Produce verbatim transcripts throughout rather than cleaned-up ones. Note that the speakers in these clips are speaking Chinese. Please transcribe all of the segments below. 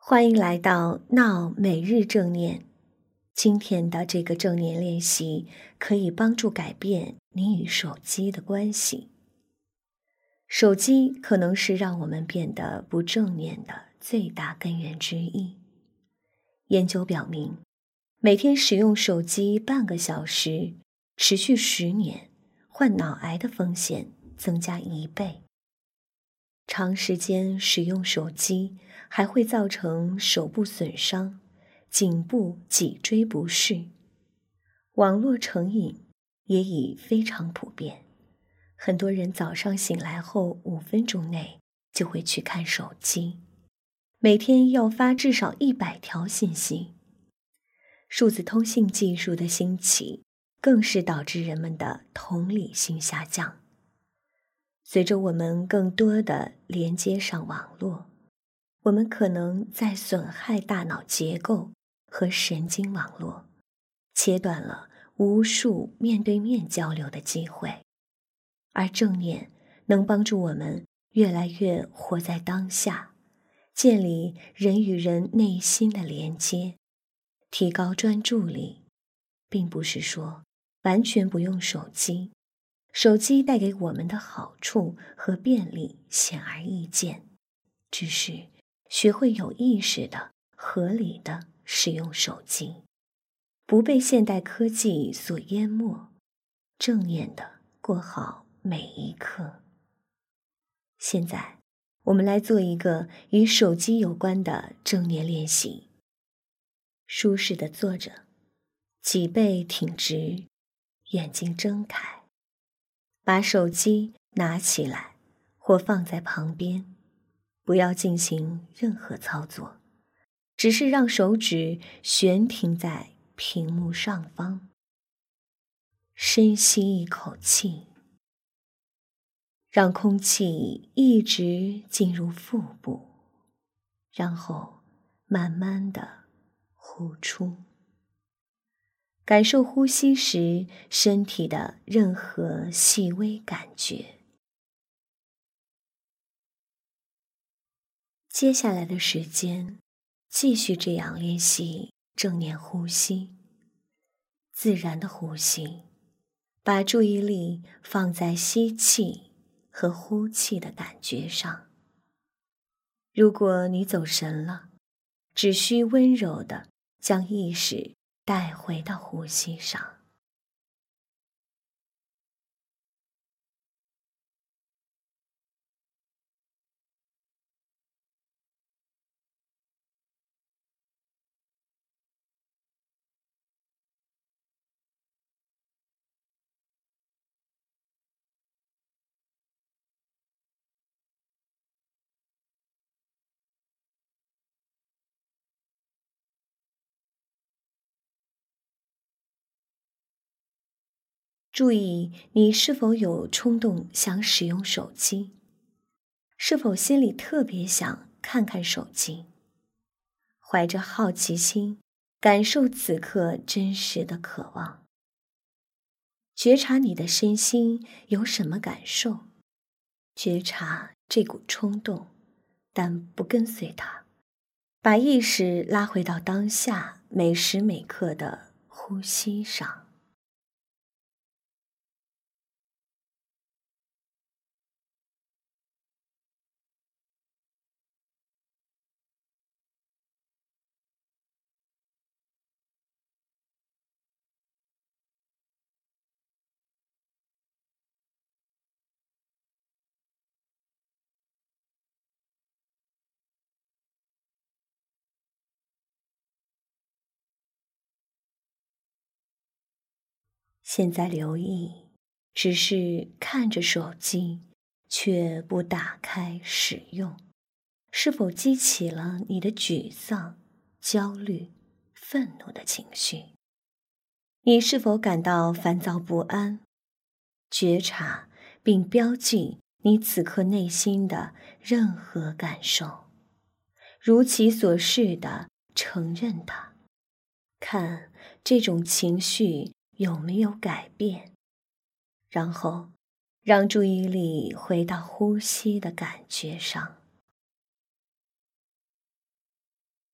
欢迎来到闹每日正念。今天的这个正念练习可以帮助改变你与手机的关系。手机可能是让我们变得不正念的最大根源之一。研究表明，每天使用手机半个小时，持续十年，患脑癌的风险增加一倍。长时间使用手机还会造成手部损伤、颈部、脊椎不适。网络成瘾也已非常普遍，很多人早上醒来后五分钟内就会去看手机，每天要发至少一百条信息。数字通信技术的兴起，更是导致人们的同理心下降。随着我们更多的连接上网络，我们可能在损害大脑结构和神经网络，切断了无数面对面交流的机会。而正念能帮助我们越来越活在当下，建立人与人内心的连接，提高专注力。并不是说完全不用手机，手机带给我们的好处和便利显而易见，只是学会有意识的、合理的使用手机，不被现代科技所淹没，正念的过好每一刻。现在，我们来做一个与手机有关的正念练习。舒适的坐着，脊背挺直，眼睛睁开。把手机拿起来或放在旁边，不要进行任何操作，只是让手指悬停在屏幕上方。深吸一口气，让空气一直进入腹部，然后慢慢地呼出。感受呼吸时身体的任何细微感觉。接下来的时间，继续这样练习正念呼吸，自然的呼吸，把注意力放在吸气和呼气的感觉上。如果你走神了，只需温柔地将意识带回到呼吸上。注意你是否有冲动想使用手机，是否心里特别想看看手机。怀着好奇心，感受此刻真实的渴望。觉察你的身心有什么感受，觉察这股冲动，但不跟随它，把意识拉回到当下每时每刻的呼吸上。现在留意，只是看着手机，却不打开使用，是否激起了你的沮丧、焦虑、愤怒的情绪？你是否感到烦躁不安？觉察并标记你此刻内心的任何感受，如其所是地承认它，看这种情绪有没有改变，然后让注意力回到呼吸的感觉上。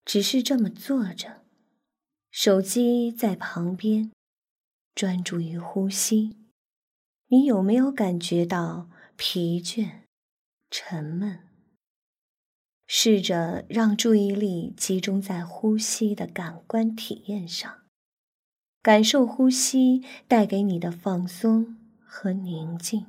只是这么坐着，手机在旁边，专注于呼吸，你有没有感觉到疲倦、沉闷？试着让注意力集中在呼吸的感官体验上，感受呼吸带给你的放松和宁静。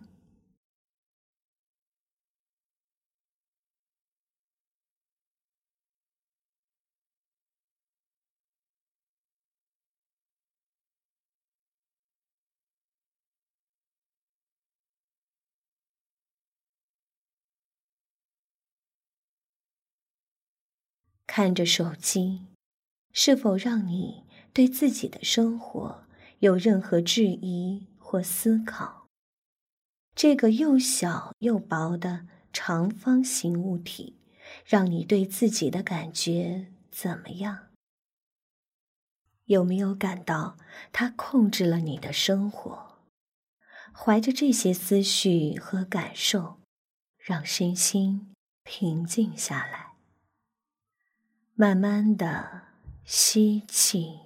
看着手机，是否让你对自己的生活有任何质疑或思考？这个又小又薄的长方形物体，让你对自己的感觉怎么样？有没有感到它控制了你的生活？怀着这些思绪和感受，让身心平静下来。慢慢地吸气，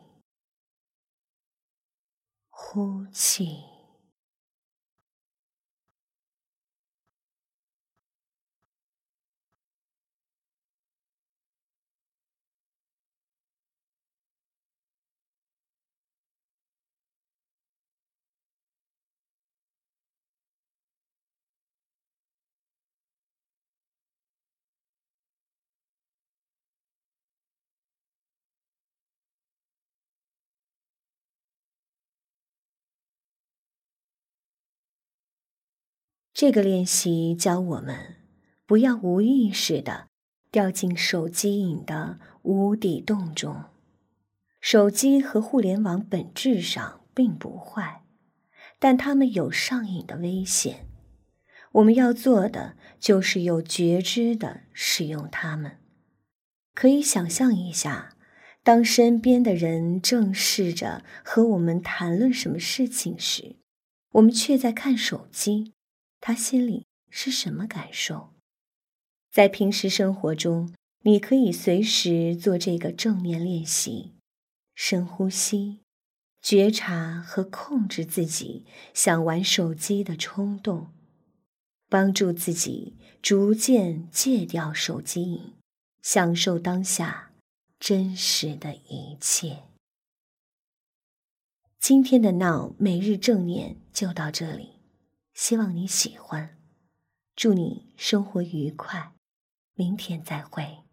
呼气。这个练习教我们，不要无意识地掉进手机瘾的无底洞中。手机和互联网本质上并不坏，但它们有上瘾的危险。我们要做的就是有觉知地使用它们。可以想象一下，当身边的人正试着和我们谈论什么事情时，我们却在看手机，他心里是什么感受？在平时生活中，你可以随时做这个正念练习，深呼吸，觉察和控制自己想玩手机的冲动，帮助自己逐渐戒掉手机瘾，享受当下真实的一切。今天的Now每日正念就到这里，希望你喜欢，祝你生活愉快，明天再会。